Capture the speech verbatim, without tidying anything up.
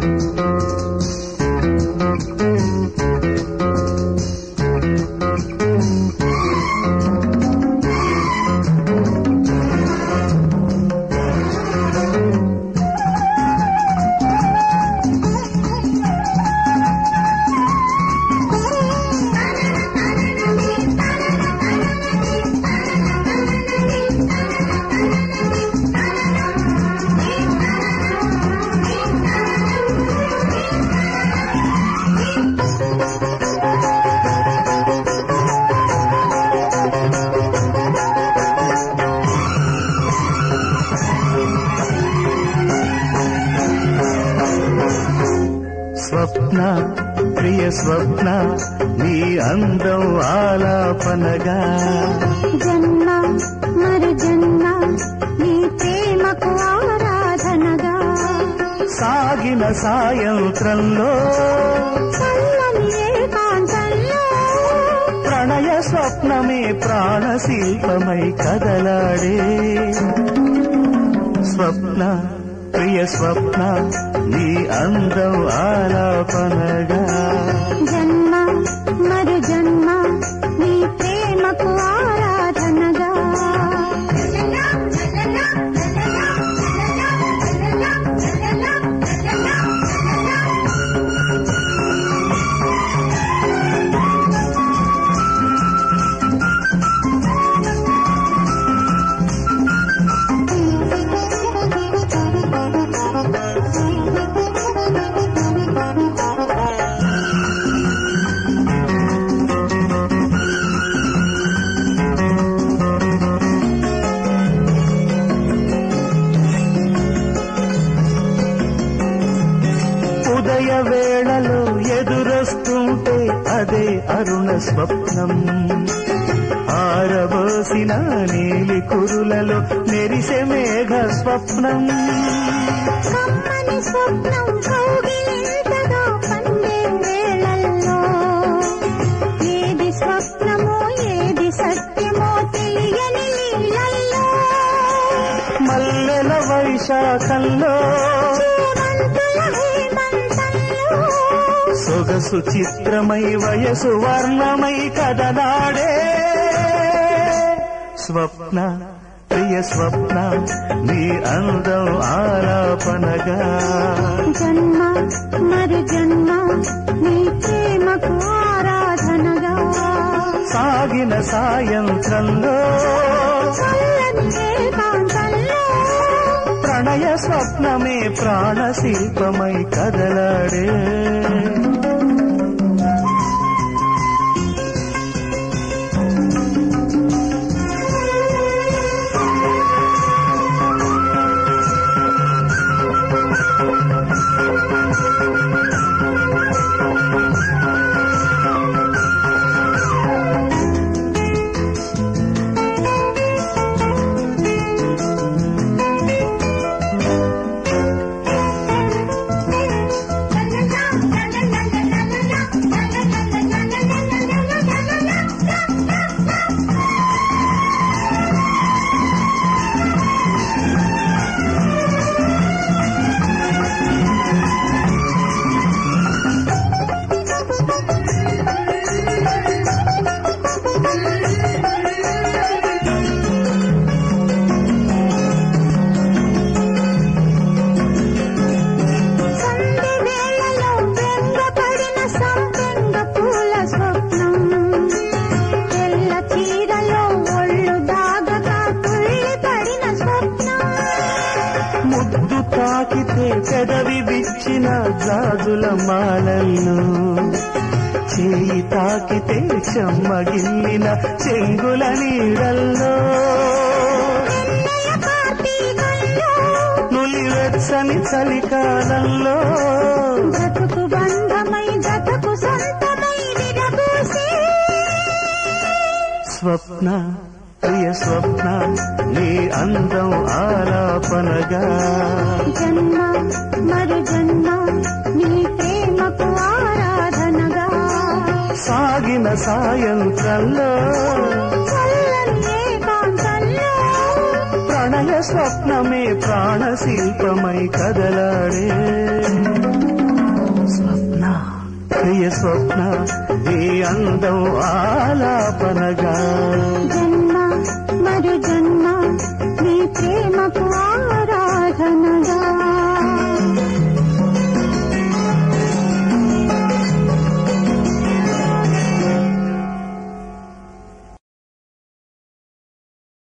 స్వప్న ప్రియ స్వప్న నీ అందం ఆలాపనగా జన్మ మరి జన్మ నీ ప్రేమకు ఆరాధనగా సాగిన సాయంత్రంలో చల్లని ఏకాంతంలో ప్రణయ స్వప్నమే ప్రాణశిల్పమై కదలాడే స్వప్న ప్రియ స్వప్న నీ అందం ఆలాపనగా జన్మ మరి జన్మ నీ ప్రేమకు ఆరాధనగా ఉదయ వేళలో ఎదురొస్తుంటే అదే అరుణ స్వప్నం ఆరబోసిన నీలి కురులలో మెరిసే మేఘ స్వప్నం కమ్మని స్వప్నం కౌగిలింతగా పండే వేళల్లో ఏది స్వప్నమో ఏది సత్యమో తెలియని లీలల్లో మల్లెల వైశాఖంలో సొగసు చిత్రమై వయసు వర్ణమై కదనాడే స్వప్న ప్రియ స్వప్న నీ అందం ఆలాపనగా జన్మ మరి జన్మ నీ ప్రేమకు ఆరాధనగా సాగిన సాయంత్రంలో చల్లని ఏకాంతంలో ప్రణయ స్వప్నమే ప్రాణశిల్పమై కదలాడే తాకితే పెదవి విచ్చిన జాజుల మాలల్లో చేయి తాకితే చెమ్మగిల్లిన చెంగుల నీడల్లో నులివెచ్చని చలికాలంలో బ్రతుకు బంధమై జతకు సొంతమై విరబూసి స్వప్న ప్రియ స్వప్న నీ అందం ఆలాపనగా జన్మ మరి జన్మ నీ ప్రేమకు ఆరాధనగా సాగిన సాయంత్రంలో చల్లని ఏకాంతంలో ప్రణయ స్వప్నమే ప్రాణశిల్పమై కదలాడే ప్రియ స్వప్న నీ అందం ఆలాపనగా